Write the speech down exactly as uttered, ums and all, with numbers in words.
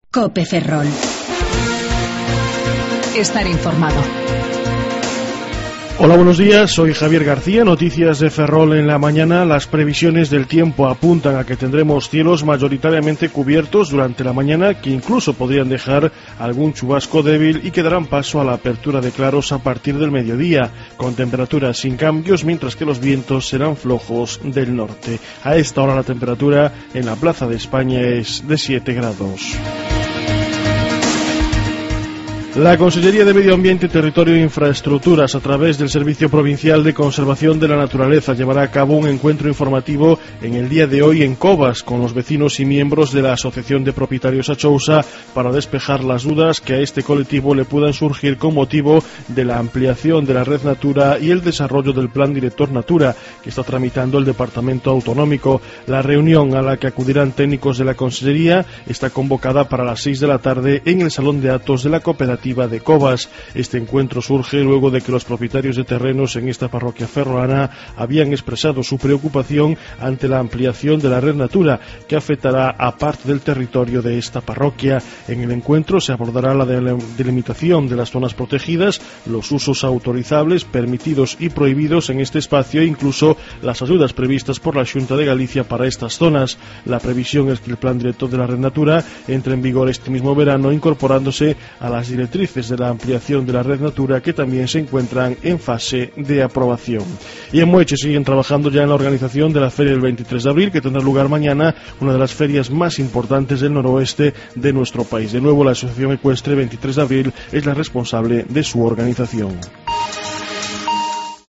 COPE Ferrol. Estar informado. Hola, buenos días, soy Javier García, noticias de Ferrol en la mañana. Las previsiones del tiempo apuntan a que tendremos cielos mayoritariamente cubiertos durante la mañana, que incluso podrían dejar algún chubasco débil y que darán paso a la apertura de claros a partir del mediodía, con temperaturas sin cambios, mientras que los vientos serán flojos del norte. A esta hora la temperatura en la Plaza de España es de siete grados. La Consellería de Medio Ambiente, Territorio e Infraestructuras, a través del Servicio Provincial de Conservación de la Naturaleza, llevará a cabo un encuentro informativo en el día de hoy en Covas con los vecinos y miembros de la Asociación de Propietarios Achousa para despejar las dudas que a este colectivo le puedan surgir con motivo de la ampliación de la Red Natura y el desarrollo del Plan Director Natura que está tramitando el Departamento Autonómico. La reunión, a la que acudirán técnicos de la Consellería, está convocada para las seis de la tarde en el Salón de Actos de la Cooperativa de Covas. Este encuentro surge luego de que los propietarios de terrenos en esta parroquia ferrolana habían expresado su preocupación ante la ampliación de la Red Natura, que afectará a parte del territorio de esta parroquia. En el encuentro se abordará la delimitación de las zonas protegidas, los usos autorizables, permitidos y prohibidos en este espacio e incluso las ayudas previstas por la Xunta de Galicia para estas zonas. La previsión es que el Plan Director de la Red Natura entre en vigor este mismo verano, incorporándose a las directrices de la ampliación de la Red Natura, que también se encuentran en fase de aprobación. Y en Moeche siguen trabajando ya en la organización de la Feria del veintitrés de abril, que tendrá lugar mañana, una de las ferias más importantes del noroeste de nuestro país. De nuevo, la Asociación Ecuestre veintitrés de abril es la responsable de su organización.